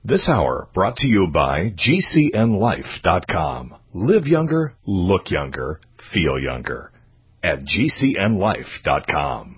This hour brought to you by GCNLife.com. Live younger, look younger, feel younger. At GCNLife.com.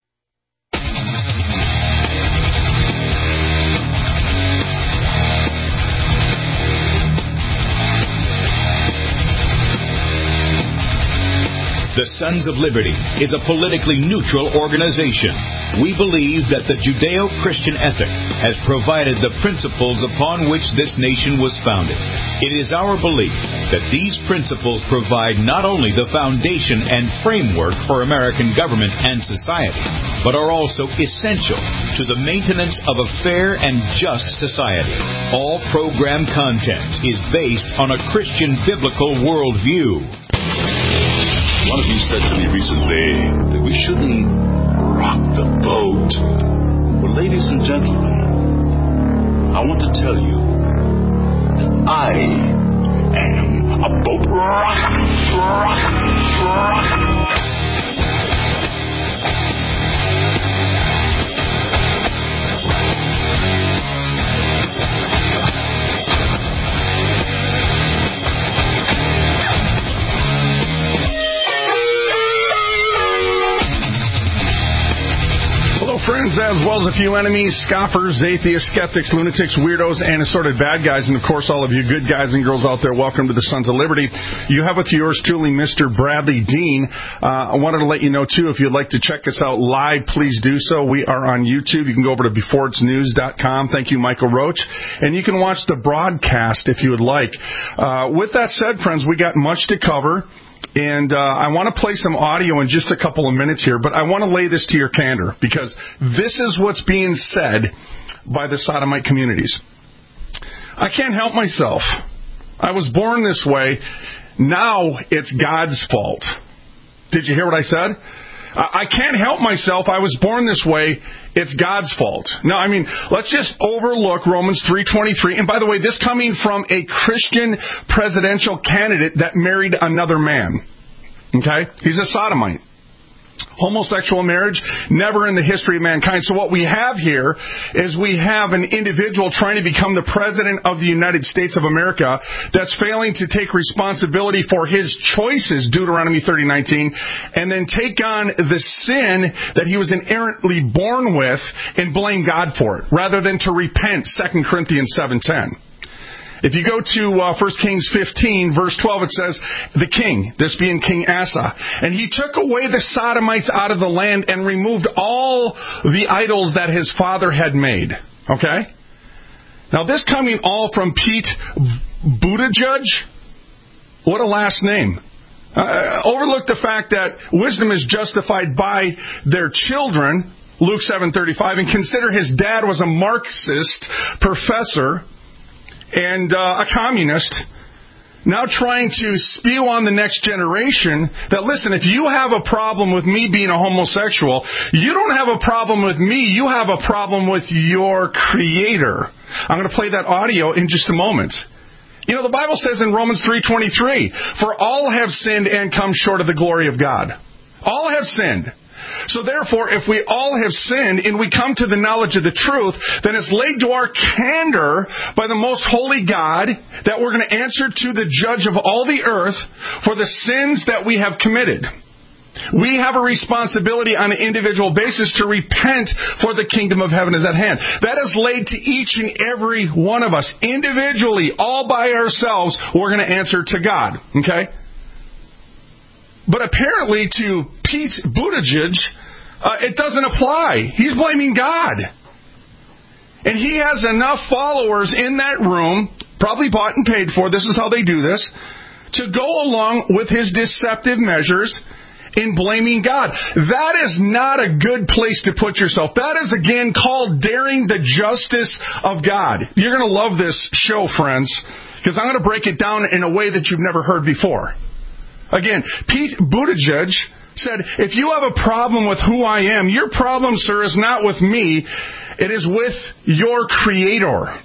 The Sons of Liberty is a politically neutral organization. We believe that the Judeo-Christian ethic has provided the principles upon which this nation was founded. It is our belief that these principles provide not only the foundation and framework for American government and society, but are also essential to the maintenance of a fair and just society. All program content is based on a Christian biblical worldview. One of you said to me recently that we shouldn't rock the boat. Well, ladies and gentlemen, I want to tell you that I am a boat rocker. Friends, as well as a few enemies, scoffers, atheists, skeptics, lunatics, weirdos, and assorted bad guys, and of course all of you good guys and girls out there, welcome to the Sons of Liberty. You have with yours truly Mr. Bradley Dean. I wanted to let you know too, if you'd like to check us out live, please do so. We are on YouTube. You can go over to beforeitsnews.com. Thank you, Michael Roach. And you can watch the broadcast if you would like. With that said, friends, we got much to cover. And I want to play some audio in just a couple of minutes here, but I want to lay this to your candor, because this is what's being said by the sodomite communities. I can't help myself. I was born this way. Now it's God's fault. Did you hear what I said? I can't help myself. I was born this way. It's God's fault. Now, I mean, let's just overlook Romans 3:23. And by the way, this coming from a Christian presidential candidate that married another man. Okay? He's a sodomite. Homosexual marriage, never in the history of mankind. So what we have here is we have an individual trying to become the president of the United States of America that's failing to take responsibility for his choices, Deuteronomy 30:19, and then take on the sin that he was inherently born with and blame God for it, rather than to repent, 2 Corinthians 7:10. If you go to 1 Kings 15, verse 12, it says, the king, this being King Asa, and he took away the sodomites out of the land and removed all the idols that his father had made. Okay? Now, this coming all from Pete Buttigieg. What a last name. Overlook the fact that wisdom is justified by their children, Luke 7:35, and consider his dad was a Marxist professor and a communist, now trying to spew on the next generation that, listen, if you have a problem with me being a homosexual, you don't have a problem with me, you have a problem with your Creator. I'm going to play that audio in just a moment. You know, the Bible says in Romans 3:23, for all have sinned and come short of the glory of God. All have sinned. So therefore, if we all have sinned and we come to the knowledge of the truth, then it's laid to our candor by the most holy God that we're going to answer to the judge of all the earth for the sins that we have committed. We have a responsibility on an individual basis to repent, for the kingdom of heaven is at hand. That is laid to each and every one of us. Individually, all by ourselves, we're going to answer to God. Okay? But apparently to Pete Buttigieg, it doesn't apply. He's blaming God. And he has enough followers in that room, probably bought and paid for, this is how they do this, to go along with his deceptive measures in blaming God. That is not a good place to put yourself. That is, again, called daring the justice of God. You're going to love this show, friends, because I'm going to break it down in a way that you've never heard before. Again, Pete Buttigieg said, if you have a problem with who I am, your problem, sir, is not with me. It is with your Creator.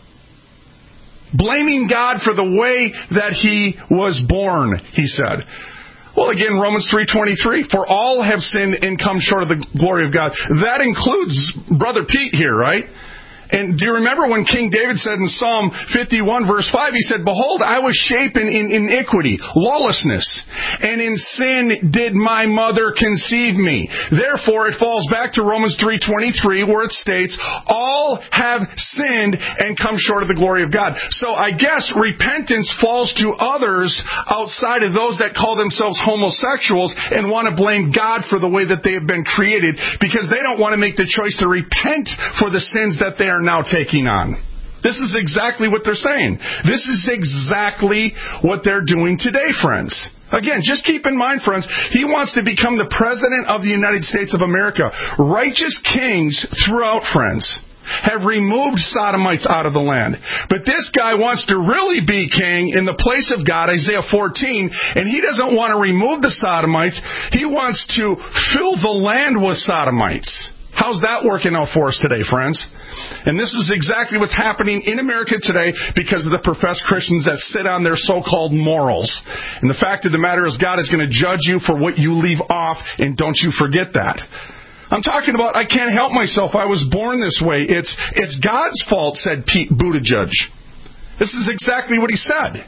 Blaming God for the way that he was born, he said. Well, again, Romans 3:23, for all have sinned and come short of the glory of God. That includes Brother Pete here, right? And do you remember when King David said in Psalm 51, verse 5, he said, "Behold, I was shapen in iniquity, lawlessness, and in sin did my mother conceive me." Therefore, it falls back to Romans 3:23, where it states, "All have sinned and come short of the glory of God." So I guess repentance falls to others outside of those that call themselves homosexuals and want to blame God for the way that they have been created, because they don't want to make the choice to repent for the sins that they are now taking on. This is exactly what they're saying. This is exactly what they're doing today, friends. Again, just keep in mind, friends, he wants to become the President of the United States of America. Righteous kings throughout, friends, have removed sodomites out of the land. But this guy wants to really be king in the place of God, Isaiah 14, and he doesn't want to remove the sodomites. He wants to fill the land with sodomites. How's that working out for us today, friends? And this is exactly what's happening in America today because of the professed Christians that sit on their so-called morals. And the fact of the matter is, God is going to judge you for what you leave off, and don't you forget that. I'm talking about, I can't help myself. I was born this way. It's God's fault, said Pete Buttigieg. This is exactly what he said.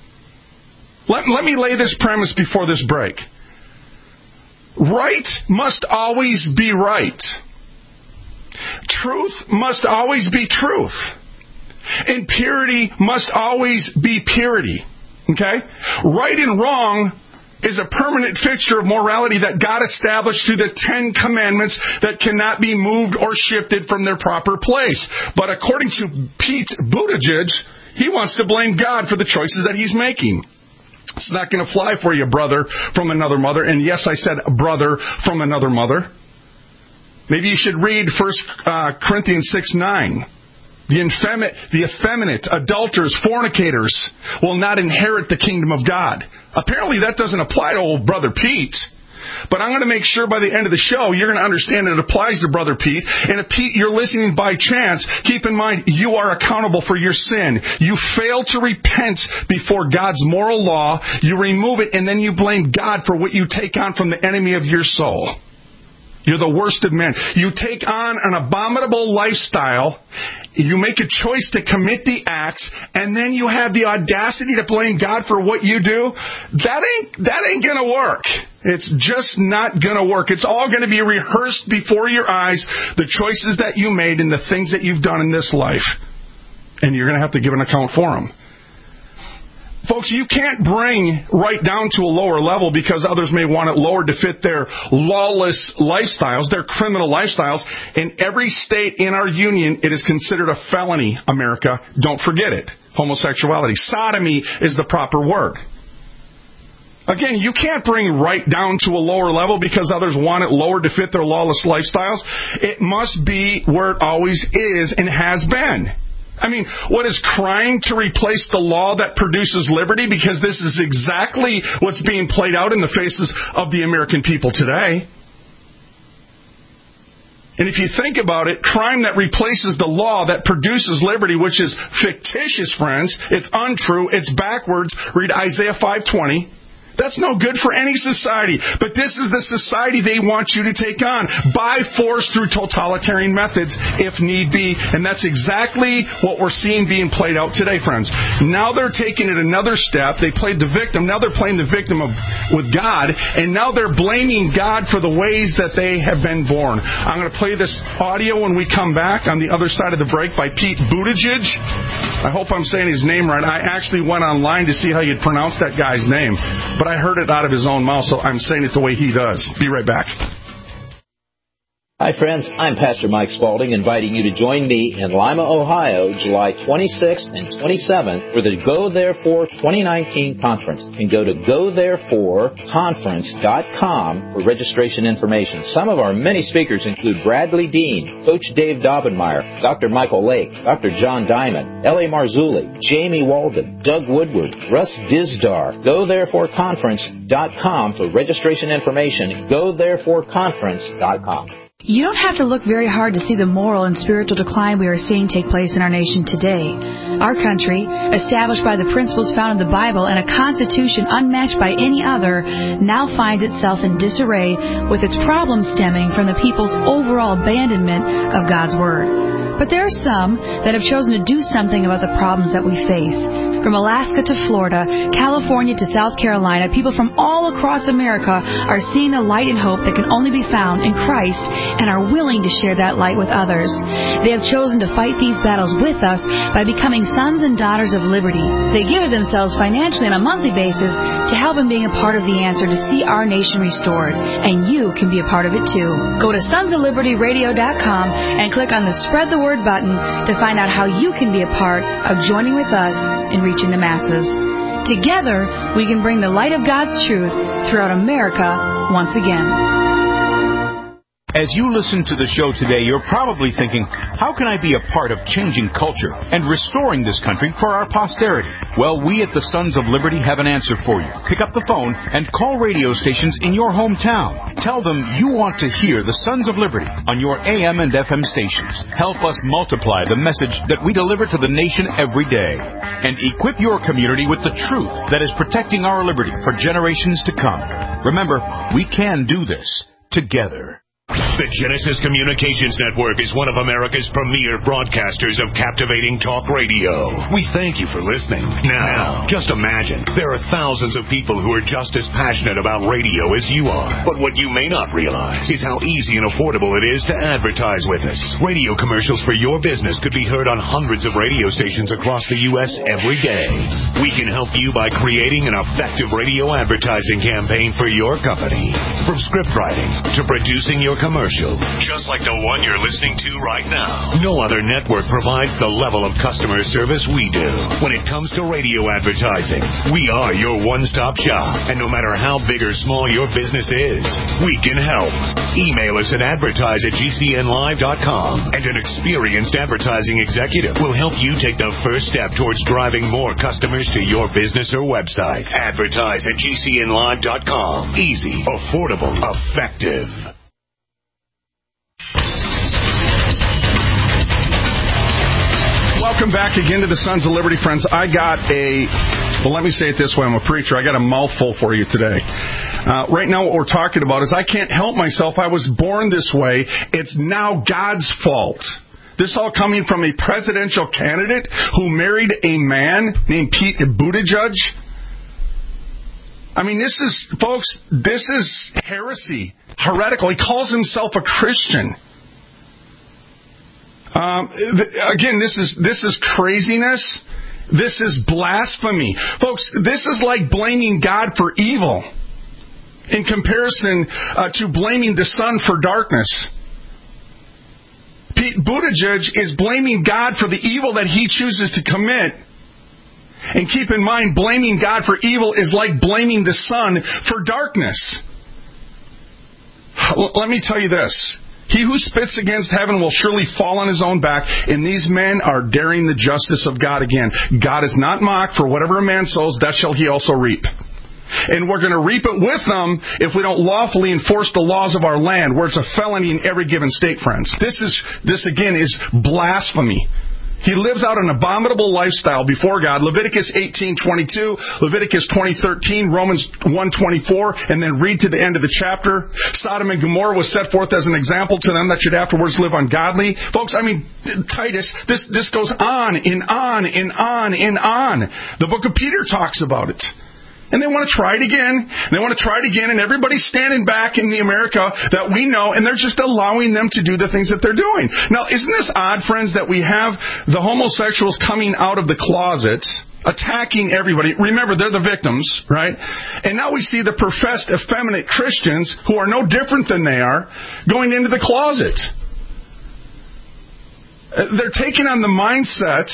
Let me lay this premise before this break. Right must always be right. Truth must always be truth. And purity must always be purity. Okay? Right and wrong is a permanent fixture of morality that God established through the 10 Commandments that cannot be moved or shifted from their proper place. But according to Pete Buttigieg, he wants to blame God for the choices that he's making. It's not going to fly for you, brother from another mother. And yes, I said brother from another mother. Maybe you should read 1 Corinthians 6:9. The effeminate, adulterers, fornicators will not inherit the kingdom of God. Apparently that doesn't apply to old Brother Pete. But I'm going to make sure by the end of the show you're going to understand it applies to Brother Pete. And if Pete, you're listening by chance, keep in mind you are accountable for your sin. You fail to repent before God's moral law. You remove it, and then you blame God for what you take on from the enemy of your soul. You're the worst of men. You take on an abominable lifestyle. You make a choice to commit the acts, and then you have the audacity to blame God for what you do. That ain't going to work. It's just not going to work. It's all going to be rehearsed before your eyes, the choices that you made and the things that you've done in this life. And you're going to have to give an account for them. Folks, you can't bring right down to a lower level because others may want it lowered to fit their lawless lifestyles, their criminal lifestyles. In every state in our union, it is considered a felony, America. Don't forget it. Homosexuality. Sodomy is the proper word. Again, you can't bring right down to a lower level because others want it lowered to fit their lawless lifestyles. It must be where it always is and has been. I mean, what is crime to replace the law that produces liberty? Because this is exactly what's being played out in the faces of the American people today. And if you think about it, crime that replaces the law that produces liberty, which is fictitious, friends, it's untrue, it's backwards. Read Isaiah 5:20. That's no good for any society. But this is the society they want you to take on by force through totalitarian methods, if need be. And that's exactly what we're seeing being played out today, friends. Now they're taking it another step. They played the victim. Now they're playing the victim with God. And now they're blaming God for the ways that they have been born. I'm going to play this audio when we come back on the other side of the break by Pete Buttigieg. I hope I'm saying his name right. I actually went online to see how you'd pronounce that guy's name. But I heard it out of his own mouth, so I'm saying it the way he does. Be right back. Hi, friends. I'm Pastor Mike Spaulding, inviting you to join me in Lima, Ohio, July 26th and 27th for the Go Therefore 2019 conference. You can go to GoThereforeConference.com for registration information. Some of our many speakers include Bradley Dean, Coach Dave Daubenmire, Dr. Michael Lake, Dr. John Diamond, L.A. Marzulli, Jamie Walden, Doug Woodward, Russ Dizdar. GoThereforeConference.com for registration information. GoThereforeConference.com. You don't have to look very hard to see the moral and spiritual decline we are seeing take place in our nation today. Our country, established by the principles found in the Bible and a constitution unmatched by any other, now finds itself in disarray with its problems stemming from the people's overall abandonment of God's Word. But there are some that have chosen to do something about the problems that we face. From Alaska to Florida, California to South Carolina, people from all across America are seeing a light and hope that can only be found in Christ and are willing to share that light with others. They have chosen to fight these battles with us by becoming sons and daughters of liberty. They give of themselves financially on a monthly basis to help in being a part of the answer to see our nation restored. And you can be a part of it too. Go to sonsoflibertyradio.com and click on the Spread the Word button to find out how you can be a part of joining with us in reaching the masses. Together, we can bring the light of God's truth throughout America once again. As you listen to the show today, you're probably thinking, how can I be a part of changing culture and restoring this country for our posterity? Well, we at the Sons of Liberty have an answer for you. Pick up the phone and call radio stations in your hometown. Tell them you want to hear the Sons of Liberty on your AM and FM stations. Help us multiply the message that we deliver to the nation every day. And equip your community with the truth that is protecting our liberty for generations to come. Remember, we can do this together. The Genesis Communications Network is one of America's premier broadcasters of captivating talk radio. We thank you for listening. Now, just imagine, there are thousands of people who are just as passionate about radio as you are. But what you may not realize is how easy and affordable it is to advertise with us. Radio commercials for your business could be heard on hundreds of radio stations across the U.S. every day. We can help you by creating an effective radio advertising campaign for your company. From script writing to producing your commercial, just like the one you're listening to right now. No other network provides the level of customer service we do. When it comes to radio advertising, we are your one-stop shop. And no matter how big or small your business is, we can help. Email us at advertise@gcnlive.com, and an experienced advertising executive will help you take the first step towards driving more customers to your business or website. Advertise@gcnlive.com. Easy, affordable, effective. Welcome back again to the Sons of Liberty, friends. I got let me say it this way. I'm a preacher. I got a mouthful for you today. Right now what we're talking about is I can't help myself. I was born this way. It's now God's fault. This all coming from a presidential candidate who married a man named Pete Buttigieg. I mean, this is heresy, heretical. He calls himself a Christian. Again, this is craziness. This is blasphemy. Folks, this is like blaming God for evil in comparison to blaming the sun for darkness. Pete Buttigieg is blaming God for the evil that he chooses to commit. And keep in mind, blaming God for evil is like blaming the sun for darkness. Let me tell you this. He who spits against heaven will surely fall on his own back, and these men are daring the justice of God again. God is not mocked, for whatever a man sows, that shall he also reap. And we're going to reap it with them if we don't lawfully enforce the laws of our land, where it's a felony in every given state, friends. This again is blasphemy. He lives out an abominable lifestyle before God. Leviticus 18:22, Leviticus 20:13, Romans 1:24, and then read to the end of the chapter. Sodom and Gomorrah was set forth as an example to them that should afterwards live ungodly. Folks, I mean, Titus, this goes on and on and on and on. The book of Peter talks about it. And they want to try it again. And everybody's standing back in the America that we know, and they're just allowing them to do the things that they're doing. Now, isn't this odd, friends, that we have the homosexuals coming out of the closet, attacking everybody? Remember, they're the victims, right? And now we see the professed effeminate Christians, who are no different than they are, going into the closet. They're taking on the mindset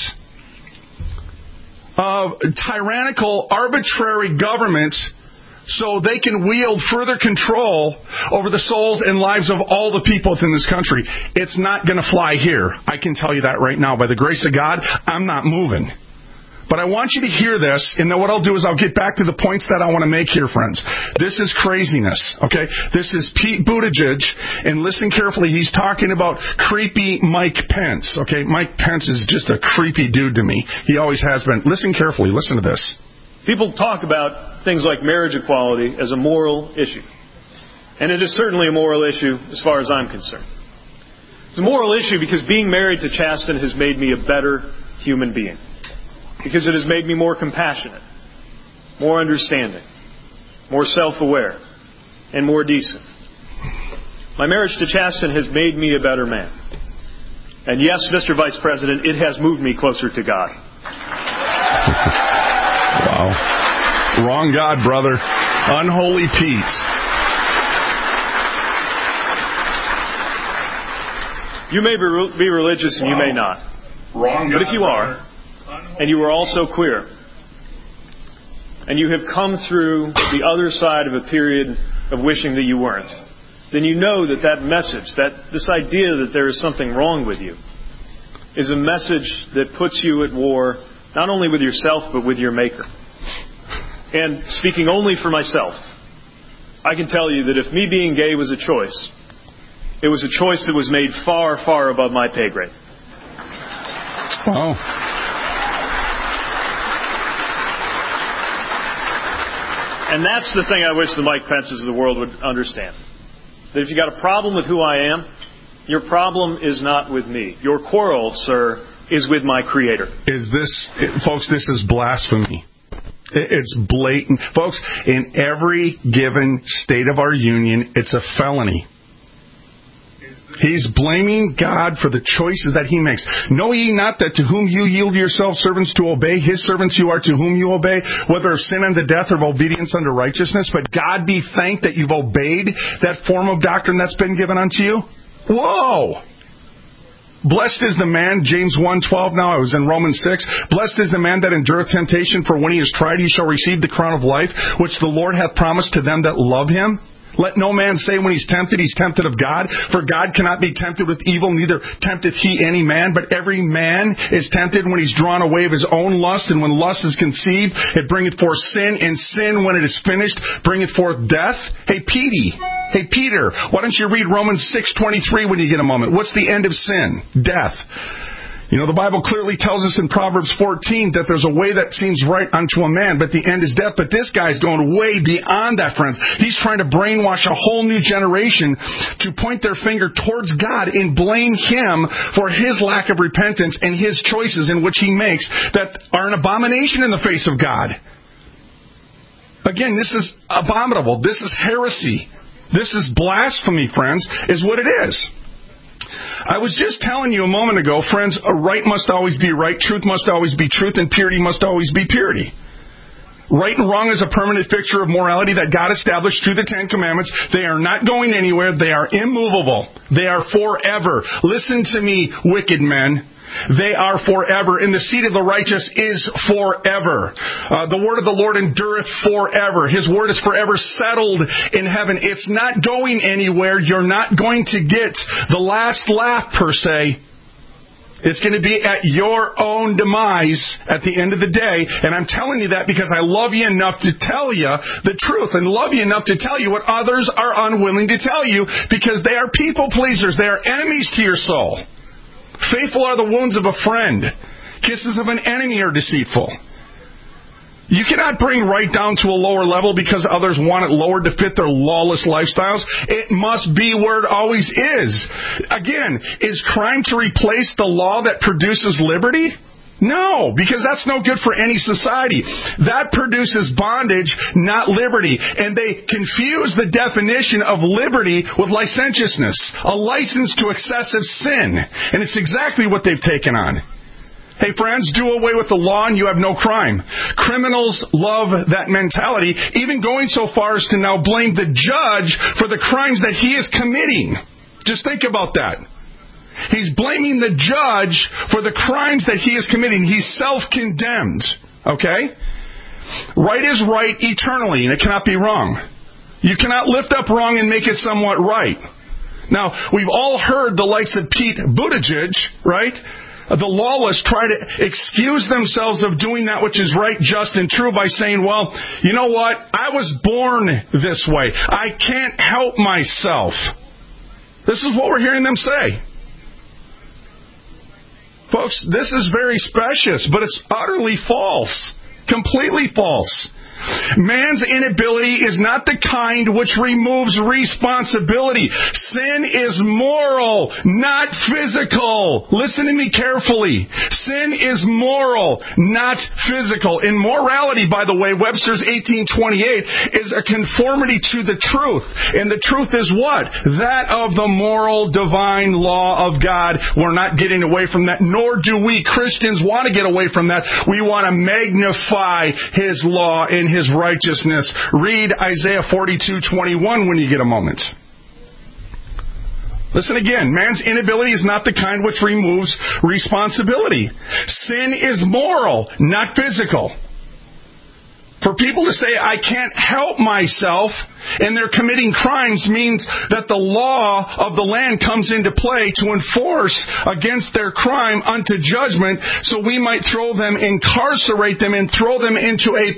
of tyrannical, arbitrary government so they can wield further control over the souls and lives of all the people within this country. It's not going to fly here. I can tell you that right now. By the grace of God, I'm not moving. But I want you to hear this, and then what I'll do is I'll get back to the points that I want to make here, friends. This is craziness, okay? This is Pete Buttigieg, and listen carefully. He's talking about creepy Mike Pence, okay? Mike Pence is just a creepy dude to me. He always has been. Listen carefully. Listen to this. People talk about things like marriage equality as a moral issue. And it is certainly a moral issue as far as I'm concerned. It's a moral issue because being married to Chasten has made me a better human being. Because it has made me more compassionate, more understanding, more self-aware, and more decent. My marriage to Chasten has made me a better man. And yes, Mr. Vice President, it has moved me closer to God. Wow. Wrong God, brother. Unholy Pete. You may be religious and you may not. Wrong God, but if you are, and you are also queer, and you have come through the other side of a period of wishing that you weren't, then you know that that message, that this idea that there is something wrong with you, is a message that puts you at war not only with yourself but with your Maker. And speaking only for myself, I can tell you that if me being gay was a choice, it was a choice that was made far, far above my pay grade. Oh. And that's the thing I wish the Mike Pences of the world would understand. That if you got a problem with who I am, your problem is not with me. Your quarrel, sir, is with my Creator. Folks, this is blasphemy. It's blatant. Folks, in every given state of our union, it's a felony. He's blaming God for the choices that He makes. Know ye not that to whom you yield yourselves servants to obey, His servants you are to whom you obey, whether of sin unto death or of obedience unto righteousness? But God be thanked that you've obeyed that form of doctrine that's been given unto you. Whoa! Blessed is the man, James 1:12 now, I was in Romans 6. Blessed is the man that endureth temptation, for when he is tried he shall receive the crown of life, which the Lord hath promised to them that love Him. Let no man say when he's tempted of God, for God cannot be tempted with evil, neither tempteth He any man, but every man is tempted when he's drawn away of his own lust, and when lust is conceived, it bringeth forth sin, and sin, when it is finished, bringeth forth death. Hey, Peter, why don't you read Romans 6:23 when you get a moment? What's the end of sin? Death. You know, the Bible clearly tells us in Proverbs 14 that there's a way that seems right unto a man, but the end is death. But this guy's going way beyond that, friends. He's trying to brainwash a whole new generation to point their finger towards God and blame Him for His lack of repentance and His choices in which He makes that are an abomination in the face of God. Again, this is abominable. This is heresy. This is blasphemy, friends, is what it is. I was just telling you a moment ago, friends, right must always be right, truth must always be truth, and purity must always be purity. Right and wrong is a permanent fixture of morality that God established through the Ten Commandments. They are not going anywhere. They are immovable. They are forever. Listen to me, wicked men. They are forever, and the seed of the righteous is forever. The word of the Lord endureth forever. His word is forever settled in heaven. It's not going anywhere. You're not going to get the last laugh, per se. It's going to be at your own demise at the end of the day. And I'm telling you that because I love you enough to tell you the truth, and love you enough to tell you what others are unwilling to tell you, because they are people pleasers. They are enemies to your soul. Faithful are the wounds of a friend. Kisses of an enemy are deceitful. You cannot bring right down to a lower level because others want it lowered to fit their lawless lifestyles. It must be where it always is. Again, is crime to replace the law that produces liberty? No, because that's no good for any society. That produces bondage, not liberty. And they confuse the definition of liberty with licentiousness, a license to excessive sin. And it's exactly what they've taken on. Hey friends, do away with the law and you have no crime. Criminals love that mentality, even going so far as to now blame the judge for the crimes that he is committing. Just think about that. He's blaming the judge for the crimes that he is committing. He's self-condemned. Okay? Right is right eternally, and it cannot be wrong. You cannot lift up wrong and make it somewhat right. Now, we've all heard the likes of Pete Buttigieg, right? The lawless try to excuse themselves of doing that which is right, just, and true by saying, well, you know what? I was born this way. I can't help myself. This is what we're hearing them say. Folks, this is very specious, but it's utterly false. Completely false. Man's inability is not the kind which removes responsibility. Sin is moral, not physical. Listen to me carefully. Sin is moral, not physical. In morality, by the way, Webster's 1828 is a conformity to the truth. And the truth is what? That of the moral divine law of God. We're not getting away from that, nor do we Christians want to get away from that. We want to magnify His law and His righteousness. Read Isaiah 42:21 when you get a moment. Listen again. Man's inability is not the kind which removes responsibility. Sin is moral, not physical. For people to say, I can't help myself, and they're committing crimes means that the law of the land comes into play to enforce against their crime unto judgment, so we might throw them, incarcerate them, and throw them into a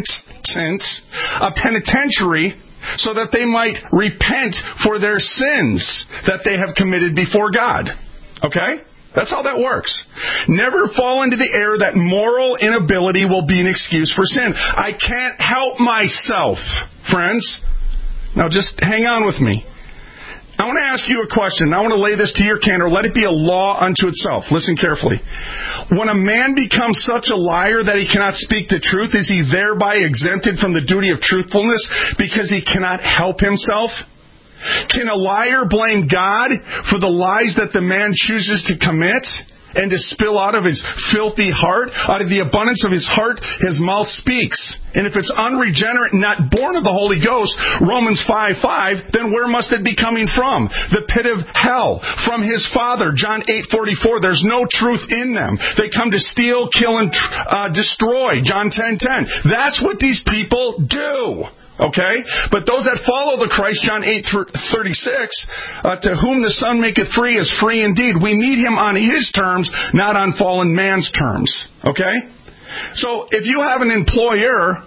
penitentiary, so that they might repent for their sins that they have committed before God. Okay? That's how that works. Never fall into the error that moral inability will be an excuse for sin. I can't help myself, friends. Now just hang on with me. I want to ask you a question. I want to lay this to your candor. Let it be a law unto itself. Listen carefully. When a man becomes such a liar that he cannot speak the truth, is he thereby exempted from the duty of truthfulness because he cannot help himself? Can a liar blame God for the lies that the man chooses to commit and to spill out of his filthy heart? Out of the abundance of his heart, his mouth speaks. And if it's unregenerate and not born of the Holy Ghost, Romans 5:5, then where must it be coming from? The pit of hell. From his father, John 8:44. There's no truth in them. They come to steal, kill, and destroy, John 10:10. That's what these people do. Okay? But those that follow the Christ, John 8:36, to whom the Son maketh free is free indeed. We need Him on His terms, not on fallen man's terms. Okay? So if you have an employer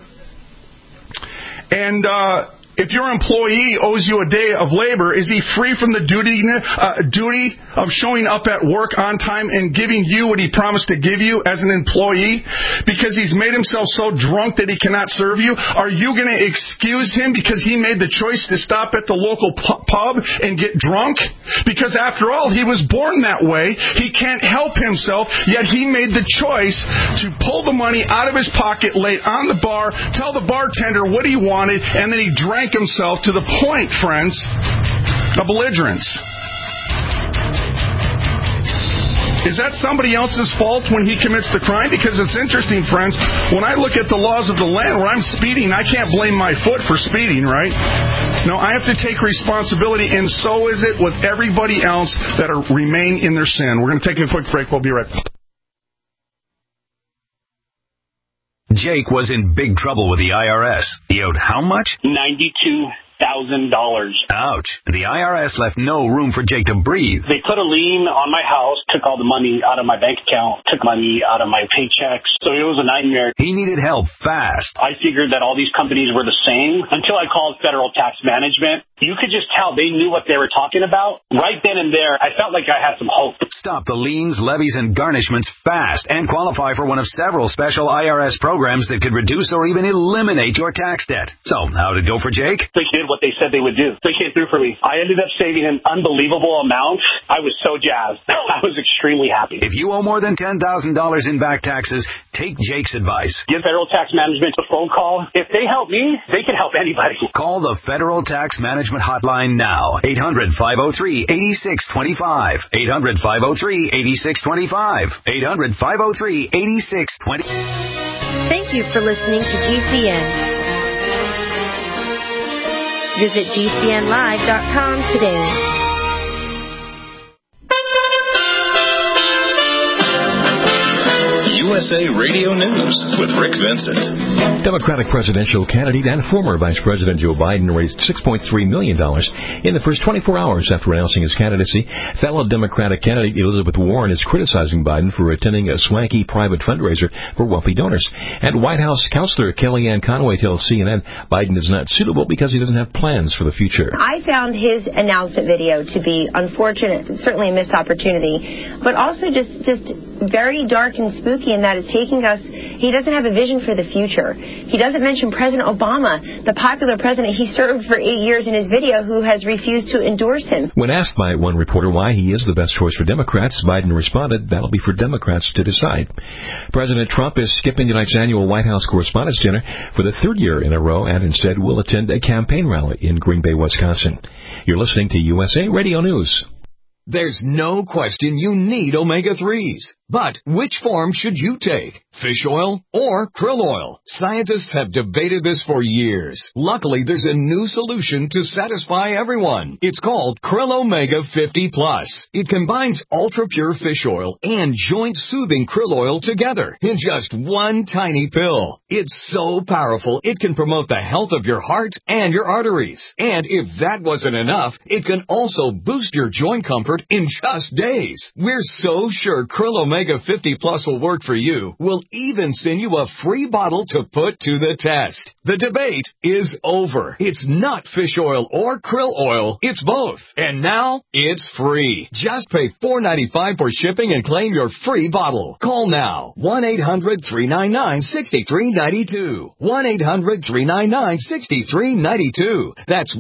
and if your employee owes you a day of labor, is he free from the duty of showing up at work on time and giving you what he promised to give you as an employee because he's made himself so drunk that he cannot serve you? Are you going to excuse him because he made the choice to stop at the local pub and get drunk? Because after all, he was born that way. He can't help himself, yet he made the choice to pull the money out of his pocket, lay it on the bar, tell the bartender what he wanted, and then he drank himself to the point, friends, of belligerence. Is that somebody else's fault when he commits the crime? Because it's interesting, friends, when I look at the laws of the land where I'm speeding, I can't blame my foot for speeding, right? No, I have to take responsibility, and so is it with everybody else that remain in their sin. We're going to take a quick break. We'll be right back. Jake was in big trouble with the IRS. He owed how much? $92,000. Ouch. The IRS left no room for Jake to breathe. They put a lien on my house, took all the money out of my bank account, took money out of my paychecks. So it was a nightmare. He needed help fast. I figured that all these companies were the same until I called Federal Tax Management. You could just tell they knew what they were talking about. Right then and there, I felt like I had some hope. Stop the liens, levies, and garnishments fast and qualify for one of several special IRS programs that could reduce or even eliminate your tax debt. So, how'd it go for Jake? They did what they said they would do. They came through for me. I ended up saving an unbelievable amount. I was so jazzed. I was extremely happy. If you owe more than $10,000 in back taxes, take Jake's advice. Give Federal Tax Management a phone call. If they help me, they can help anybody. Call the Federal Tax Management hotline now. 800-503-8625. 800-503-8625. 800-503-8625. Thank you for listening to GCN. Visit GCNlive.com today. USA Radio News with Rick Vincent. Democratic presidential candidate and former Vice President Joe Biden raised $6.3 million in the first 24 hours after announcing his candidacy. Fellow Democratic candidate Elizabeth Warren is criticizing Biden for attending a swanky private fundraiser for wealthy donors. And White House counselor Kellyanne Conway tells CNN Biden is not suitable because he doesn't have plans for the future. I found his announcement video to be unfortunate, certainly a missed opportunity, but also just very dark and spooky in that that is taking us, he doesn't have a vision for the future. He doesn't mention President Obama, the popular president he served for 8 years in his video, who has refused to endorse him. When asked by one reporter why he is the best choice for Democrats, Biden responded, that'll be for Democrats to decide. President Trump is skipping tonight's annual White House Correspondents' Dinner for the third year in a row and instead will attend a campaign rally in Green Bay, Wisconsin. You're listening to USA Radio News. There's no question you need omega-3s. But which form should you take? Fish oil or krill oil? Scientists have debated this for years. Luckily, there's a new solution to satisfy everyone. It's called Krill Omega 50 Plus. It combines ultra-pure fish oil and joint-soothing krill oil together in just one tiny pill. It's so powerful, it can promote the health of your heart and your arteries. And if that wasn't enough, it can also boost your joint comfort in just days. We're so sure Krill Omega 50 Plus will work for you. We'll even send you a free bottle to put to the test. The debate is over. It's not fish oil or krill oil. It's both. And now, it's free. Just pay $4.95 for shipping and claim your free bottle. Call now. 1-800-399-6392. 1-800-399-6392. That's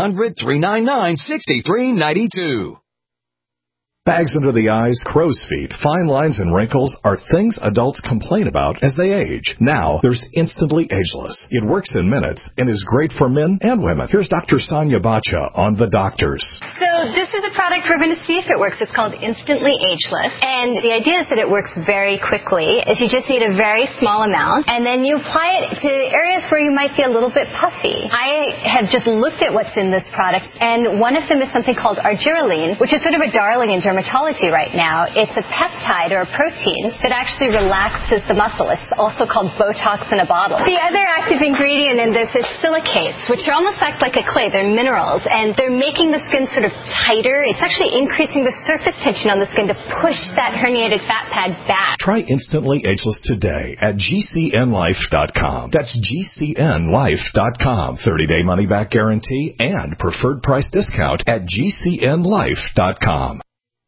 1-800-399-6392. Bags under the eyes, crow's feet, fine lines, and wrinkles are things adults complain about as they age. Now, there's Instantly Ageless. It works in minutes and is great for men and women. Here's Dr. Sonia Bacha on The Doctors. So this is a product we're going to see if it works. It's called Instantly Ageless. And the idea is that it works very quickly. Is you just need a very small amount, and then you apply it to areas where you might be a little bit puffy. I have just looked at what's in this product, and one of them is something called argireline, which is sort of a darling in dermatology right now. It's a peptide or a protein that actually relaxes the muscle. It's also called Botox in a bottle. The other active ingredient in this is silicates, which are almost act like a clay. They're minerals, and they're making the skin sort of tighter. It's actually increasing the surface tension on the skin to push that herniated fat pad back. Try Instantly Ageless today at GCNlife.com. That's GCNlife.com. 30-day money-back guarantee and preferred price discount at GCNlife.com.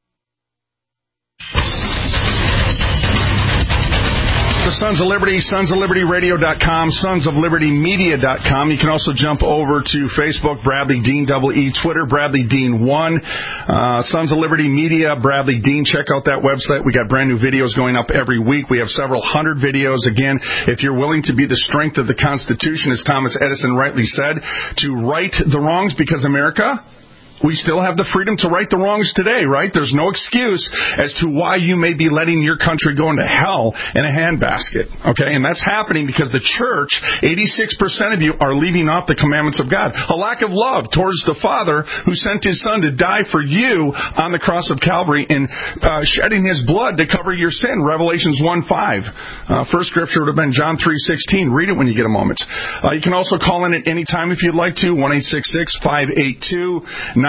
The Sons of Liberty, sonsoflibertyradio.com, sonsoflibertymedia.com. You can also jump over to Facebook, Bradley Dean, EE, Twitter, Bradley Dean 1, Sons of Liberty Media, Bradley Dean. Check out that website. We got brand new videos going up every week. We have several hundred videos. Again, if you're willing to be the strength of the Constitution, as Thomas Edison rightly said, to right the wrongs, because America, we still have the freedom to right the wrongs today, right? There's no excuse as to why you may be letting your country go into hell in a handbasket, okay? And that's happening because the church, 86% of you are leaving off the commandments of God. A lack of love towards the Father who sent His Son to die for you on the cross of Calvary and shedding His blood to cover your sin, Revelations 1:5. First scripture would have been John 3:16. Read it when you get a moment. You can also call in at any time if you'd like to, 1-866-582-9933.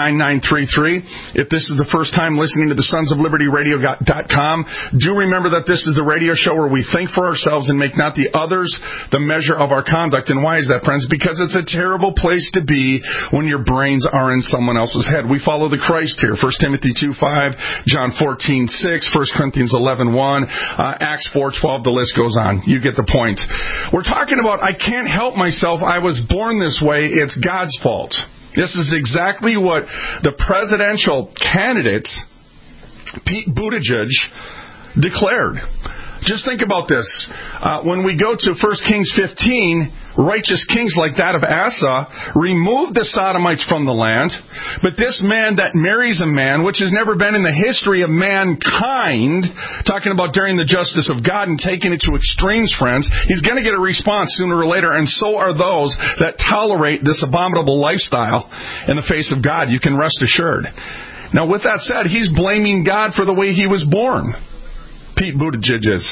If this is the first time listening to the sonsoflibertyradio.com, do remember that this is the radio show where we think for ourselves and make not the others the measure of our conduct. And why is that, friends? Because it's a terrible place to be when your brains are in someone else's head. We follow the Christ here. 1 Timothy 2:5, John 14:6, 1 Corinthians 11:1, Acts 4:12, the list goes on. You get the point. We're talking about, I can't help myself, I was born this way, it's God's fault. This is exactly what the presidential candidate, Pete Buttigieg, declared. Just think about this. When we go to 1 Kings 15, righteous kings like that of Asa removed the Sodomites from the land. But this man that marries a man, which has never been in the history of mankind, talking about during the justice of God and taking it to extremes, friends, he's going to get a response sooner or later, and so are those that tolerate this abominable lifestyle in the face of God. You can rest assured. Now, with that said, he's blaming God for the way he was born. Pete Buttigieg is.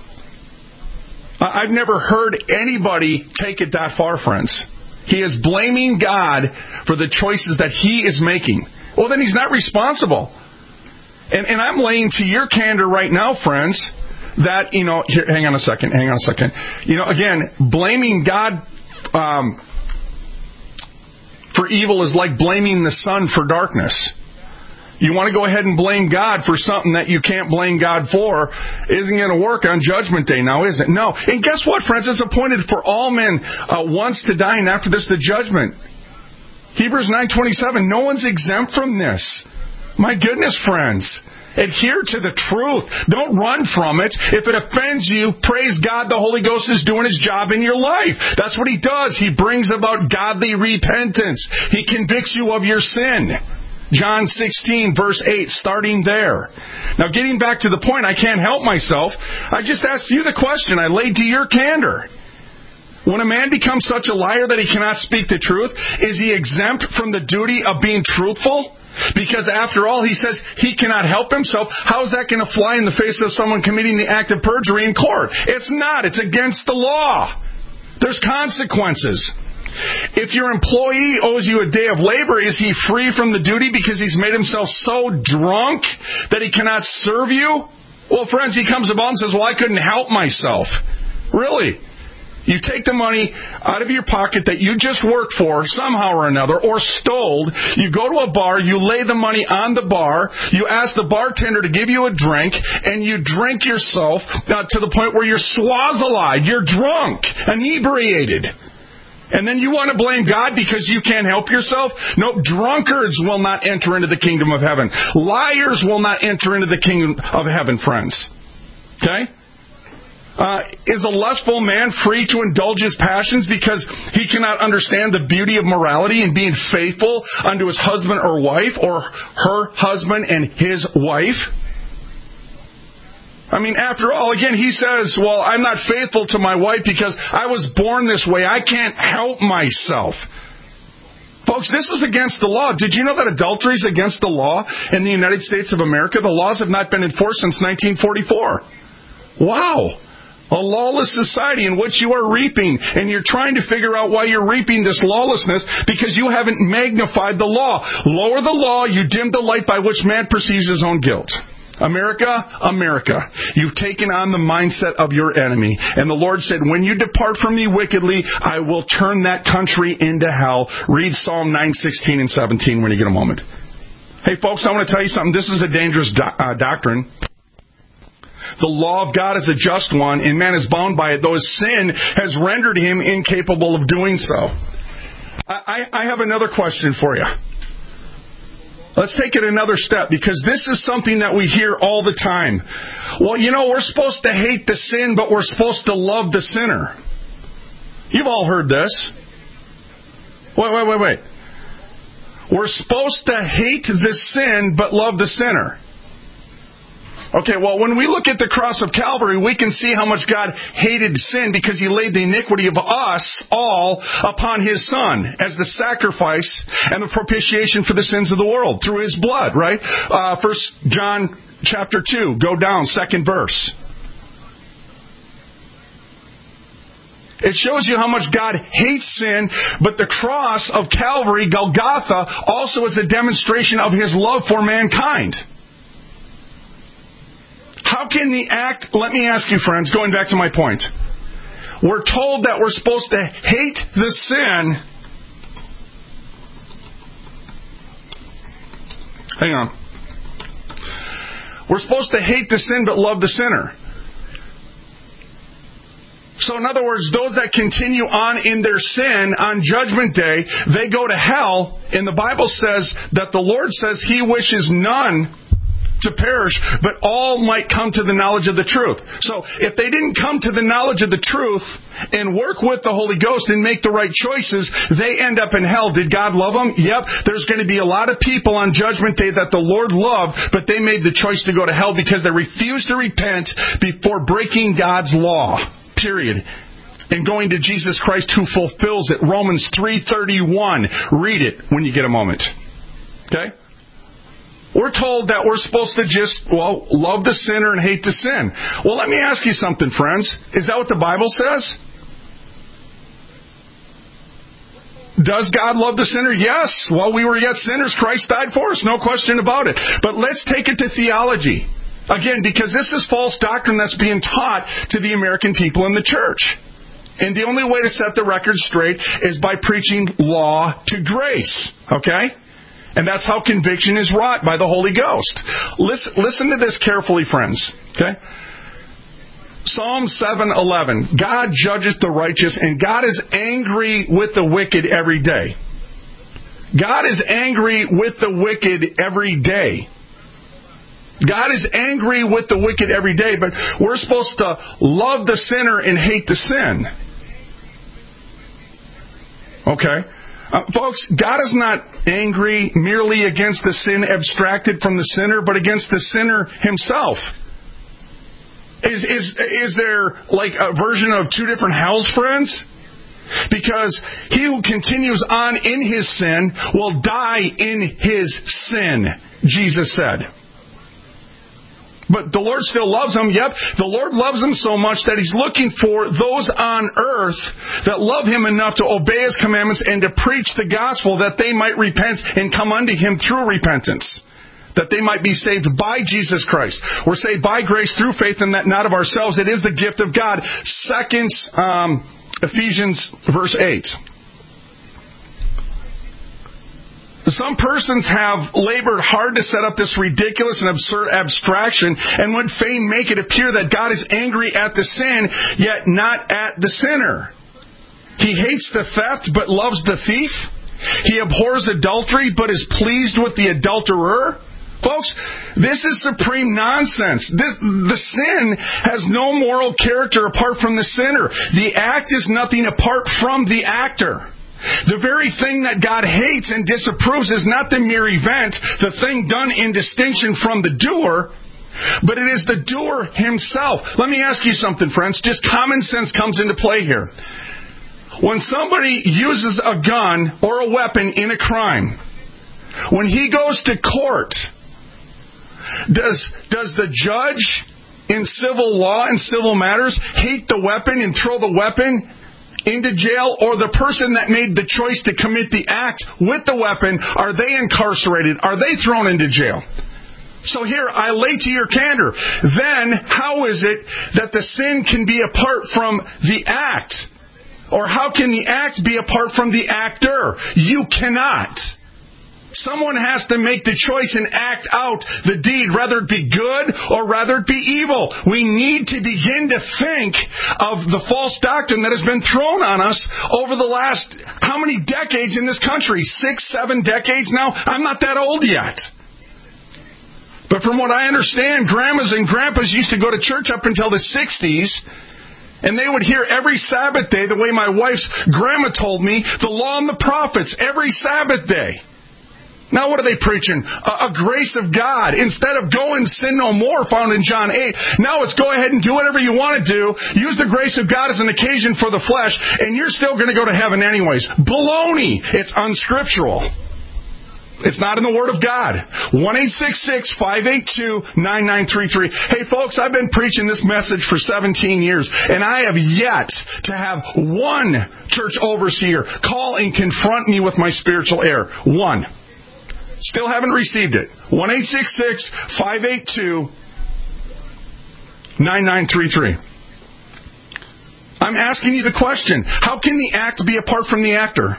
I've never heard anybody take it that far, friends. He is blaming God for the choices that he is making. Well, then he's not responsible. And I'm laying to your candor right now, friends, that, here, hang on a second. Again, blaming God for evil is like blaming the sun for darkness. You want to go ahead and blame God for something that you can't blame God for, isn't going to work on Judgment Day now, is it? No. And guess what, friends? It's appointed for all men once to die, and after this the judgment. Hebrews 9:27, no one's exempt from this. My goodness, friends. Adhere to the truth. Don't run from it. If it offends you, praise God, the Holy Ghost is doing His job in your life. That's what He does. He brings about godly repentance. He convicts you of your sin. John 16, verse 8, starting there. Now, getting back to the point, I can't help myself. I just asked you the question. I laid to your candor. When a man becomes such a liar that he cannot speak the truth, is he exempt from the duty of being truthful? Because after all, he says he cannot help himself. How is that going to fly in the face of someone committing the act of perjury in court? It's not. It's against the law. There's consequences. If your employee owes you a day of labor, is he free from the duty because he's made himself so drunk that he cannot serve you? Well, friends, he comes about and says, well, I couldn't help myself. Really? You take the money out of your pocket that you just worked for somehow or another, or stole. You go to a bar, you lay the money on the bar, you ask the bartender to give you a drink, and you drink yourself to the point where you're swazzled, you're drunk, inebriated. And then you want to blame God because you can't help yourself? No, drunkards will not enter into the kingdom of heaven. Liars will not enter into the kingdom of heaven, friends. Okay? Is a lustful man free to indulge his passions because he cannot understand the beauty of morality and being faithful unto his husband or wife, or her husband and his wife? I mean, after all, again, he says, well, I'm not faithful to my wife because I was born this way. I can't help myself. Folks, this is against the law. Did you know that adultery is against the law in the United States of America? The laws have not been enforced since 1944. Wow. A lawless society in which you are reaping, and you're trying to figure out why you're reaping this lawlessness because you haven't magnified the law. Lower the law, you dim the light by which man perceives his own guilt. America, you've taken on the mindset of your enemy. And the Lord said, when you depart from me wickedly, I will turn that country into hell. Read Psalm 9:16 and 17 when you get a moment. Hey, folks, I want to tell you something. This is a dangerous doctrine. The law of God is a just one, and man is bound by it, though his sin has rendered him incapable of doing so. I have another question for you. Let's take it another step, because this is something that we hear all the time. Well, you know, we're supposed to hate the sin, but we're supposed to love the sinner. You've all heard this. Wait. We're supposed to hate the sin, but love the sinner. Okay, well, when we look at the cross of Calvary, we can see how much God hated sin because He laid the iniquity of us all upon His Son as the sacrifice and the propitiation for the sins of the world through His blood, right? 1 John chapter 2, go down, 2nd verse. It shows you how much God hates sin, but the cross of Calvary, Golgotha, also is a demonstration of His love for mankind. How can the act, let me ask you, friends, going back to my point. We're told that we're supposed to hate the sin. Hang on. We're supposed to hate the sin but love the sinner. So in other words, those that continue on in their sin on Judgment Day, they go to hell. And the Bible says that the Lord says He wishes none to perish, but all might come to the knowledge of the truth. So if they didn't come to the knowledge of the truth and work with the Holy Ghost and make the right choices, they end up in hell. Did God love them? Yep. There's going to be a lot of people on Judgment Day that the Lord loved, but they made the choice to go to hell because they refused to repent before breaking God's law. Period. And going to Jesus Christ who fulfills it. Romans 3:31. Read it when you get a moment. Okay? We're told that we're supposed to just, love the sinner and hate the sin. Well, let me ask you something, friends. Is that what the Bible says? Does God love the sinner? Yes. While we were yet sinners, Christ died for us. No question about it. But let's take it to theology. Again, because this is false doctrine that's being taught to the American people in the church. And the only way to set the record straight is by preaching law to grace. Okay? And that's how conviction is wrought, by the Holy Ghost. Listen to this carefully, friends. Okay? Psalm 7:11. God judges the righteous, and God is angry with the wicked every day. God is angry with the wicked every day. God is angry with the wicked every day, but we're supposed to love the sinner and hate the sin. Okay? Folks, God is not angry merely against the sin abstracted from the sinner, but against the sinner himself. Is there like a version of two different hells, friends? Because he who continues on in his sin will die in his sin, Jesus said. But the Lord still loves him. Yep, the Lord loves him so much that he's looking for those on earth that love him enough to obey his commandments and to preach the gospel, that they might repent and come unto him through repentance, that they might be saved by Jesus Christ. We're saved by grace through faith, and that not of ourselves. It is the gift of God. Ephesians verse 8. Some persons have labored hard to set up this ridiculous and absurd abstraction and would fain make it appear that God is angry at the sin, yet not at the sinner. He hates the theft, but loves the thief. He abhors adultery, but is pleased with the adulterer. Folks, this is supreme nonsense. The sin has no moral character apart from the sinner. The act is nothing apart from the actor. The very thing that God hates and disapproves is not the mere event, the thing done in distinction from the doer, but it is the doer himself. Let me ask you something, friends. Just common sense comes into play here. When somebody uses a gun or a weapon in a crime, when he goes to court, does the judge in civil law and civil matters hate the weapon and throw the weapon into jail, or the person that made the choice to commit the act with the weapon, are they incarcerated? Are they thrown into jail? So here, I lay to your candor. Then, how is it that the sin can be apart from the act? Or how can the act be apart from the actor? You cannot. Someone has to make the choice and act out the deed, whether it be good or whether it be evil. We need to begin to think of the false doctrine that has been thrown on us over the last, how many decades in this country? 6, 7 decades now? I'm not that old yet. But from what I understand, grandmas and grandpas used to go to church up until the 60s, and they would hear every Sabbath day, the way my wife's grandma told me, the law and the prophets, every Sabbath day. Now what are they preaching? A grace of God. Instead of go and sin no more, found in John 8, now it's go ahead and do whatever you want to do. Use the grace of God as an occasion for the flesh, and you're still going to go to heaven anyways. Baloney! It's unscriptural. It's not in the Word of God. 1-866-582-9933. Hey folks, I've been preaching this message for 17 years, and I have yet to have one church overseer call and confront me with my spiritual error. One. Still haven't received it. 1-866-582-9933. I'm asking you the question. How can the act be apart from the actor?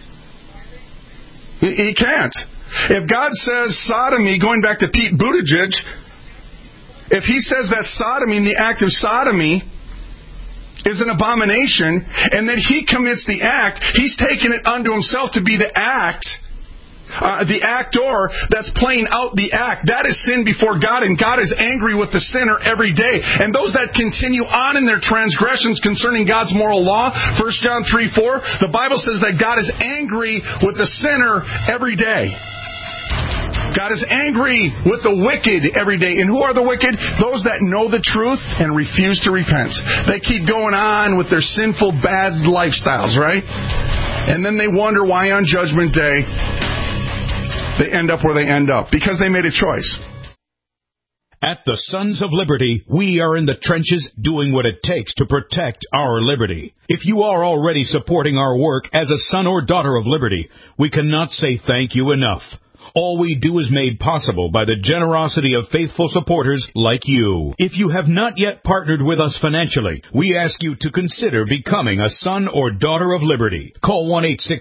He can't. If God says sodomy, going back to Pete Buttigieg, if he says that sodomy, the act of sodomy, is an abomination, and then he commits the act, he's taken it unto himself to be the act, the actor that's playing out the act. That is sin before God, and God is angry with the sinner every day. And those that continue on in their transgressions concerning God's moral law, 1 John 3:4, the Bible says that God is angry with the sinner every day. God is angry with the wicked every day. And who are the wicked? Those that know the truth and refuse to repent. They keep going on with their sinful, bad lifestyles, right? And then they wonder why on Judgment Day they end up where they end up, because they made a choice. At the Sons of Liberty, we are in the trenches doing what it takes to protect our liberty. If you are already supporting our work as a son or daughter of liberty, we cannot say thank you enough. All we do is made possible by the generosity of faithful supporters like you. If you have not yet partnered with us financially, we ask you to consider becoming a son or daughter of liberty. Call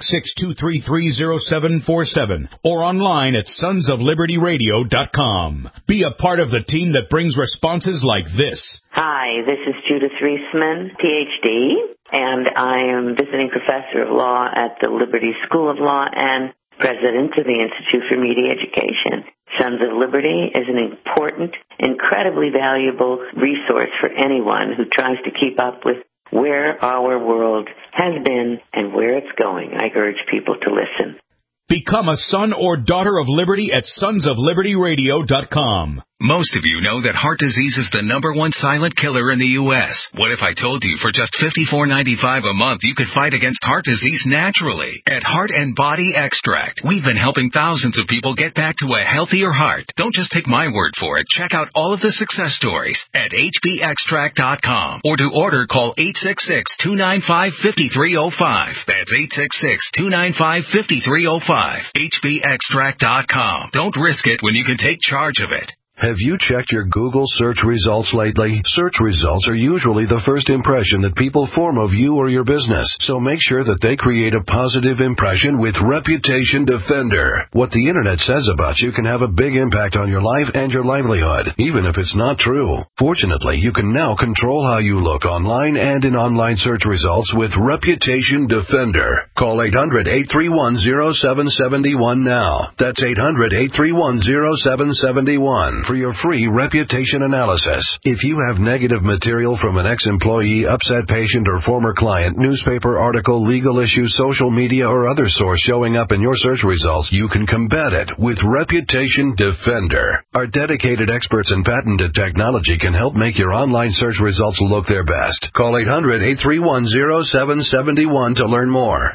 1-866-233-0747 or online at sonsoflibertyradio.com. Be a part of the team that brings responses like this. Hi, this is Judith Reisman, Ph.D., and I am visiting professor of law at the Liberty School of Law and president of the Institute for Media Education. Sons of Liberty is an important, incredibly valuable resource for anyone who tries to keep up with where our world has been and where it's going. I urge people to listen. Become a son or daughter of liberty at sonsoflibertyradio.com. Most of you know that heart disease is the #1 silent killer in the U.S. What if I told you for just $54.95 a month you could fight against heart disease naturally? At Heart and Body Extract, we've been helping thousands of people get back to a healthier heart. Don't just take my word for it. Check out all of the success stories at hbextract.com. Or to order, call 866-295-5305. That's 866-295-5305. hbextract.com. Don't risk it when you can take charge of it. Have you checked your Google search results lately? Search results are usually the first impression that people form of you or your business, so make sure that they create a positive impression with Reputation Defender. What the internet says about you can have a big impact on your life and your livelihood, even if it's not true. Fortunately, you can now control how you look online and in online search results with Reputation Defender. Call 800-831-0771 now. That's 800-831-0771. For your free reputation analysis. If you have negative material from an ex-employee, upset patient, or former client, newspaper article, legal issue, social media, or other source showing up in your search results, you can combat it with Reputation Defender. Our dedicated experts in patented technology can help make your online search results look their best. Call 800-831-0771 to learn more.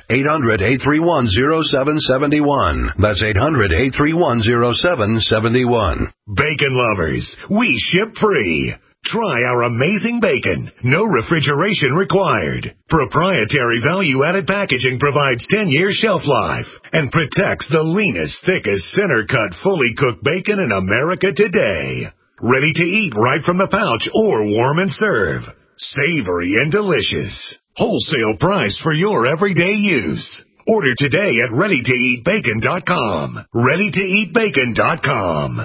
800-831-0771. That's 800-831-0771. Bacon lovers, we ship free. Try our amazing bacon. No refrigeration required. Proprietary value-added packaging provides 10-year shelf life and protects the leanest, thickest, center-cut, fully cooked bacon in America today. Ready to eat right from the pouch or warm and serve. Savory and delicious. Wholesale price for your everyday use. Order today at ReadyToEatBacon.com. ReadyToEatBacon.com.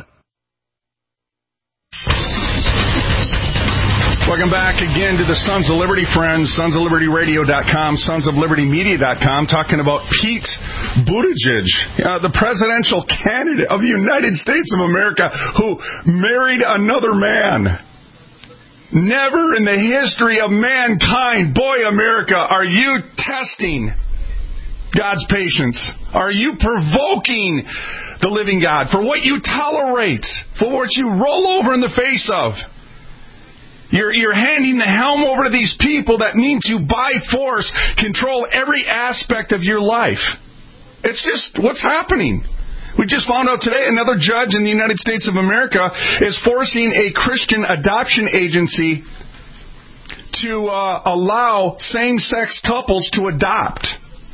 Welcome back again to the Sons of Liberty friends, sonsoflibertyradio.com, sonsoflibertymedia.com, talking about Pete Buttigieg, the presidential candidate of the United States of America who married another man. Never in the history of mankind, boy, America, are you testing God's patience? Are you provoking the living God for what you tolerate, for what you roll over in the face of? You're handing the helm over to these people that mean to, by force, control every aspect of your life. It's just what's happening. We just found out today another judge in the United States of America is forcing a Christian adoption agency to allow same-sex couples to adopt.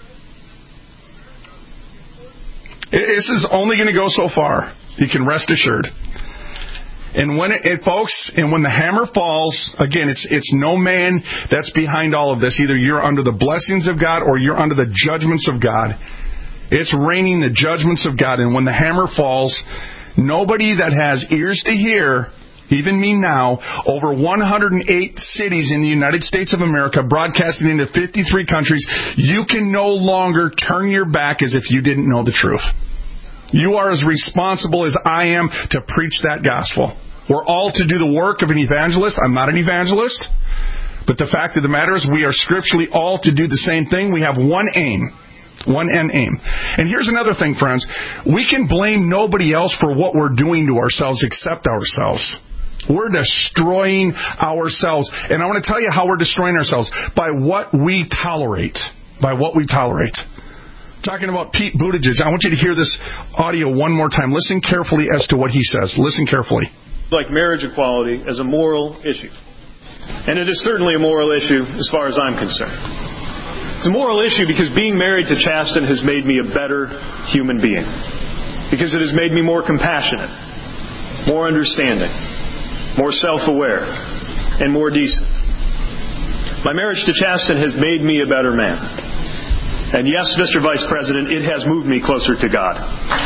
This is only going to go so far. You can rest assured. And when when the hammer falls, again, it's no man that's behind all of this. Either you're under the blessings of God or you're under the judgments of God. It's raining the judgments of God. And when the hammer falls, nobody that has ears to hear, even me now, over 108 cities in the United States of America, broadcasting into 53 countries, you can no longer turn your back as if you didn't know the truth. You are as responsible as I am to preach that gospel. We're all to do the work of an evangelist. I'm not an evangelist. But the fact of the matter is we are scripturally all to do the same thing. We have one aim. One end aim. And here's another thing, friends. We can blame nobody else for what we're doing to ourselves except ourselves. We're destroying ourselves. And I want to tell you how we're destroying ourselves. By what we tolerate. By what we tolerate. Talking about Pete Buttigieg, I want you to hear this audio one more time. Listen carefully as to what he says. Listen carefully. Like marriage equality as a moral issue. And it is certainly a moral issue as far as I'm concerned. It's a moral issue because being married to Chasten has made me a better human being. because it has made me more compassionate, more understanding, more self-aware, and more decent. My marriage to Chasten has made me a better man. And yes, Mr. Vice President, it has moved me closer to God.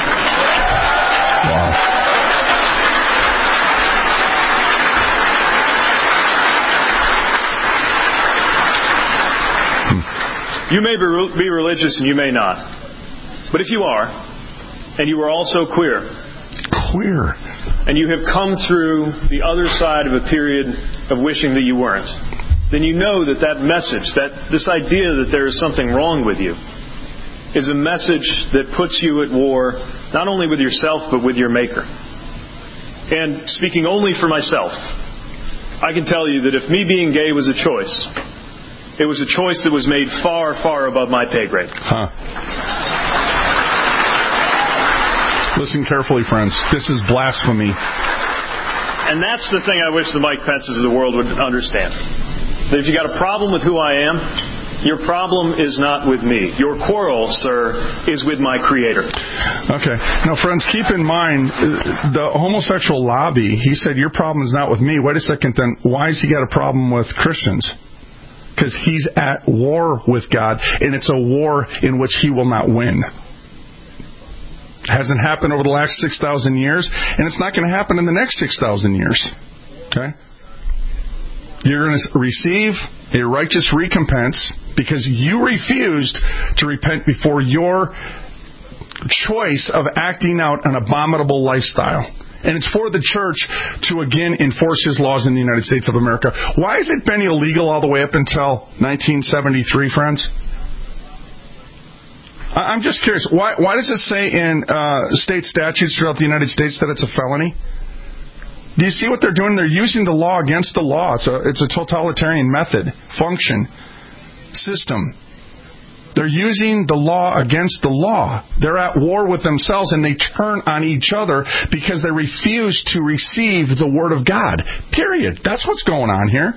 Wow. You may be religious and you may not. But if you are, and you are also queer, and you have come through the other side of a period of wishing that you weren't, then you know that that message, that this idea that there is something wrong with you, is a message that puts you at war not only with yourself but with your Maker. And speaking only for myself, I can tell you that if me being gay was a choice, it was a choice that was made far, far above my pay grade. Listen carefully, friends. This is blasphemy. And that's the thing I wish the Mike Pences of the world would understand. That if you got a problem with who I am, your problem is not with me. Your quarrel, sir, is with my Creator. Okay. Now, friends, keep in mind, the homosexual lobby, he said, your problem is not with me. Wait a second, then why has he got a problem with Christians? Because he's at war with God, and it's a war in which he will not win. It hasn't happened over the last 6,000 years, and it's not going to happen in the next 6,000 years. Okay? You're going to receive a righteous recompense because you refused to repent before your choice of acting out an abominable lifestyle. And it's for the church to, again, enforce his laws in the United States of America. Why has it been illegal all the way up until 1973, friends? I'm just curious. Why does it say in state statutes throughout the United States that it's a felony? Do you see what they're doing? They're using the law against the law. It's a totalitarian method, function, system. They're using the law against the law. They're at war with themselves, and they turn on each other because they refuse to receive the Word of God. Period. That's what's going on here.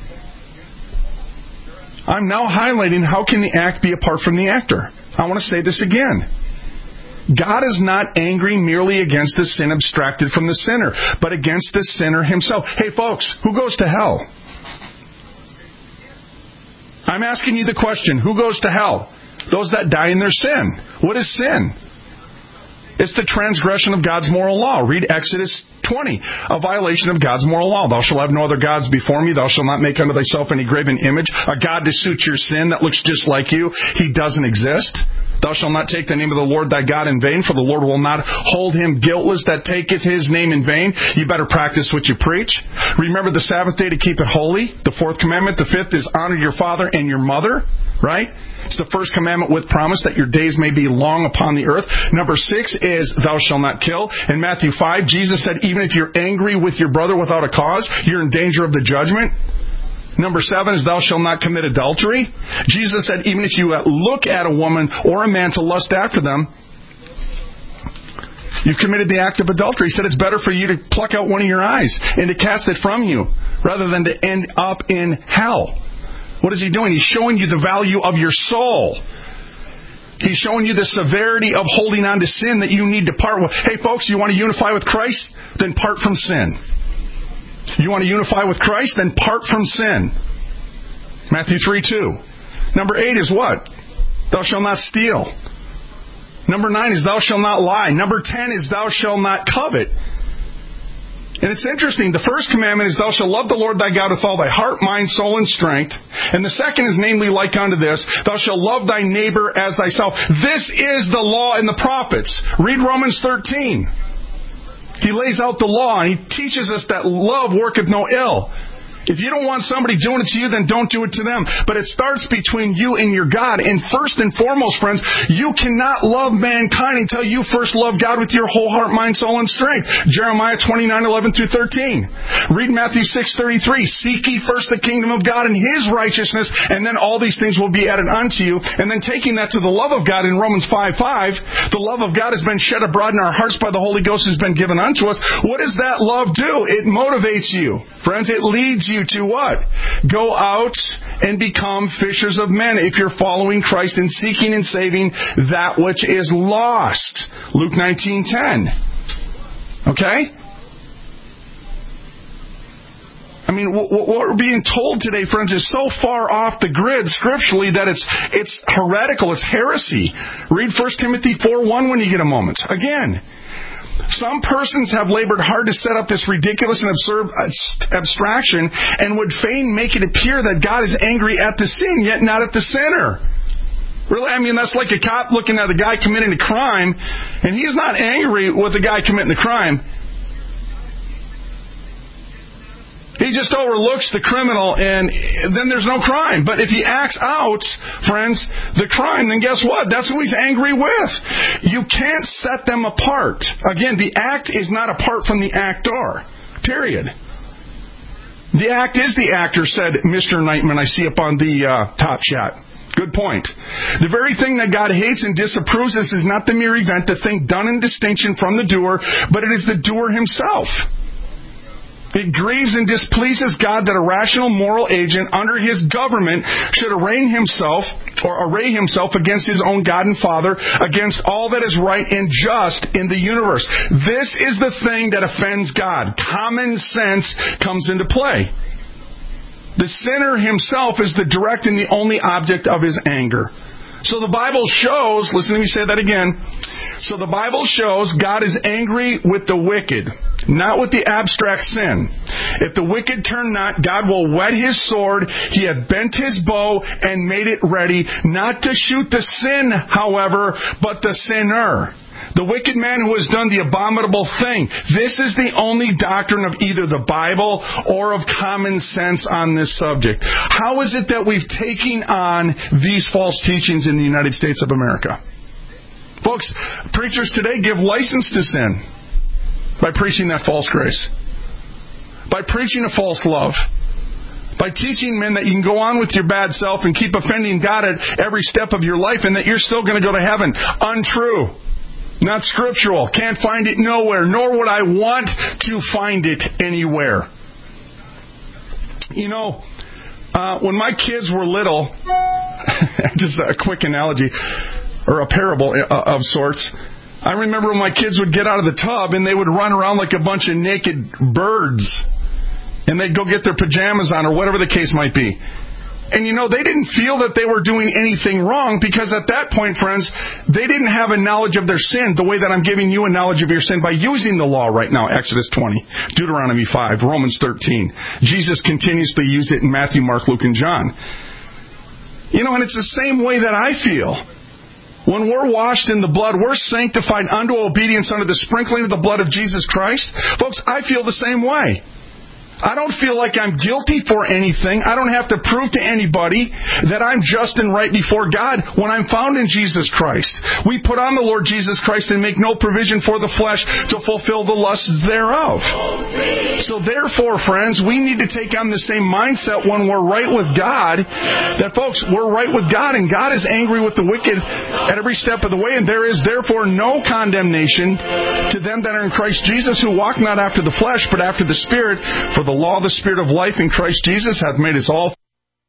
I'm now highlighting how can the act be apart from the actor. I want to say this again. God is not angry merely against the sin abstracted from the sinner, but against the sinner himself. Hey, folks, who goes to hell? I'm asking you the question, who goes to hell? Those that die in their sin. What is sin? It's the transgression of God's moral law. Read Exodus 20, a violation of God's moral law. Thou shalt have no other gods before me. Thou shalt not make unto thyself any graven image, a god to suit your sin that looks just like you. He doesn't exist. Thou shalt not take the name of the Lord thy God in vain, for the Lord will not hold him guiltless that taketh his name in vain. You better practice what you preach. Remember the Sabbath day to keep it holy. The fourth commandment. The fifth is honor your father and your mother. Right? It's the first commandment with promise that your days may be long upon the earth. Number 6 is thou shalt not kill. In Matthew 5, Jesus said even if you're angry with your brother without a cause, you're in danger of the judgment. Number 7 is thou shalt not commit adultery. Jesus said even if you look at a woman or a man to lust after them, you committed the act of adultery. He said it's better for you to pluck out one of your eyes and to cast it from you rather than to end up in hell. What is he doing? He's showing you the value of your soul. He's showing you the severity of holding on to sin that you need to part with. Hey, folks, you want to unify with Christ? Then part from sin. You want to unify with Christ? Then part from sin. Matthew 3:2. Number 8 is what? Thou shalt not steal. Number 9 is thou shalt not lie. Number 10 is thou shalt not covet. And it's interesting. The first commandment is thou shalt love the Lord thy God with all thy heart, mind, soul, and strength. And the second is namely like unto this, thou shalt love thy neighbor as thyself. This is the law and the prophets. Read Romans 13. He lays out the law and he teaches us that love worketh no ill. If you don't want somebody doing it to you, then don't do it to them. But it starts between you and your God. And first and foremost, friends, you cannot love mankind until you first love God with your whole heart, mind, soul, and strength. Jeremiah 29:11-13. Read Matthew 6:33. Seek ye first the kingdom of God and His righteousness, and then all these things will be added unto you. And then taking that to the love of God in Romans 5:5, the love of God has been shed abroad in our hearts by the Holy Ghost has been given unto us. What does that love do? It motivates you. Friends, it leads you to what? Go out and become fishers of men if you're following Christ and seeking and saving that which is lost. Luke 19:10. Okay? I mean, what we're being told today, friends, is so far off the grid scripturally that it's heretical, it's heresy. Read 1 Timothy 4:1 when you get a moment. Again, some persons have labored hard to set up this ridiculous and absurd abstraction and would fain make it appear that God is angry at the sin, yet not at the sinner. Really, I mean, that's like a cop looking at a guy committing a crime, and he's not angry with the guy committing the crime. He just overlooks the criminal, and then there's no crime. But if he acts out, friends, the crime, then guess what? That's who he's angry with. You can't set them apart. Again, the act is not apart from the actor. Period. The act is the actor, said Mr. Nightman, I see up on the top chat. Good point. The very thing that God hates and disapproves is not the mere event, the thing done in distinction from the doer, but it is the doer himself. It grieves and displeases God that a rational moral agent under His government should array himself against His own God and Father, against all that is right and just in the universe. This is the thing that offends God. Common sense comes into play. The sinner himself is the direct and the only object of his anger. So the Bible shows, listen to me say that again. So the Bible shows God is angry with the wicked, not with the abstract sin. If the wicked turn not, God will whet His sword. He hath bent His bow and made it ready, not to shoot the sin, however, but the sinner. The wicked man who has done the abominable thing. This is the only doctrine of either the Bible or of common sense on this subject. How is it that we've taken on these false teachings in the United States of America? Folks, preachers today give license to sin by preaching that false grace, by preaching a false love, by teaching men that you can go on with your bad self and keep offending God at every step of your life and that you're still going to go to heaven. Untrue. Not scriptural. Can't find it nowhere, nor would I want to find it anywhere. You know, when my kids were little, just a quick analogy, or a parable of sorts, I remember when my kids would get out of the tub and they would run around like a bunch of naked birds. And they'd go get their pajamas on or whatever the case might be. And you know, they didn't feel that they were doing anything wrong because at that point, friends, they didn't have a knowledge of their sin the way that I'm giving you a knowledge of your sin by using the law right now. Exodus 20, Deuteronomy 5, Romans 13. Jesus continuously used it in Matthew, Mark, Luke, and John. You know, and it's the same way that I feel. When we're washed in the blood, we're sanctified unto obedience under the sprinkling of the blood of Jesus Christ. Folks, I feel the same way. I don't feel like I'm guilty for anything. I don't have to prove to anybody that I'm just and right before God when I'm found in Jesus Christ. We put on the Lord Jesus Christ and make no provision for the flesh to fulfill the lusts thereof. So therefore, friends, we need to take on the same mindset when we're right with God, that, folks, we're right with God, and God is angry with the wicked at every step of the way, and there is therefore no condemnation to them that are in Christ Jesus, who walk not after the flesh, but after the Spirit. For the law of the Spirit of life in Christ Jesus hath made us all.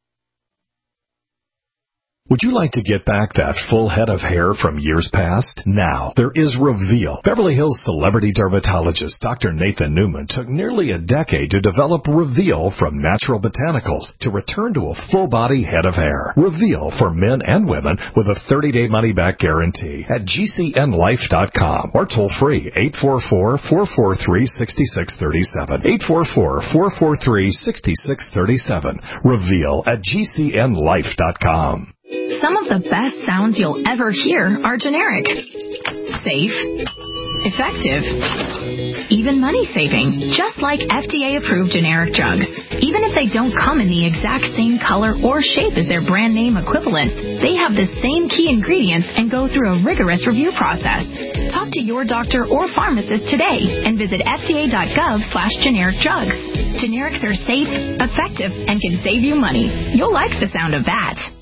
Would you like to get back that full head of hair from years past? Now, there is Reveal. Beverly Hills celebrity dermatologist Dr. Nathan Newman took nearly a decade to develop Reveal from natural botanicals to return to a full-body head of hair. Reveal for men and women with a 30-day money-back guarantee at GCNlife.com or toll free 844-443-6637. 844-443-6637. Reveal at GCNlife.com. Some of the best sounds you'll ever hear are generic. Safe. Effective. Even money-saving. Just like FDA-approved generic drugs. Even if they don't come in the exact same color or shape as their brand name equivalent, they have the same key ingredients and go through a rigorous review process. Talk to your doctor or pharmacist today and visit fda.gov/generic drugs. Generics are safe, effective, and can save you money. You'll like the sound of that.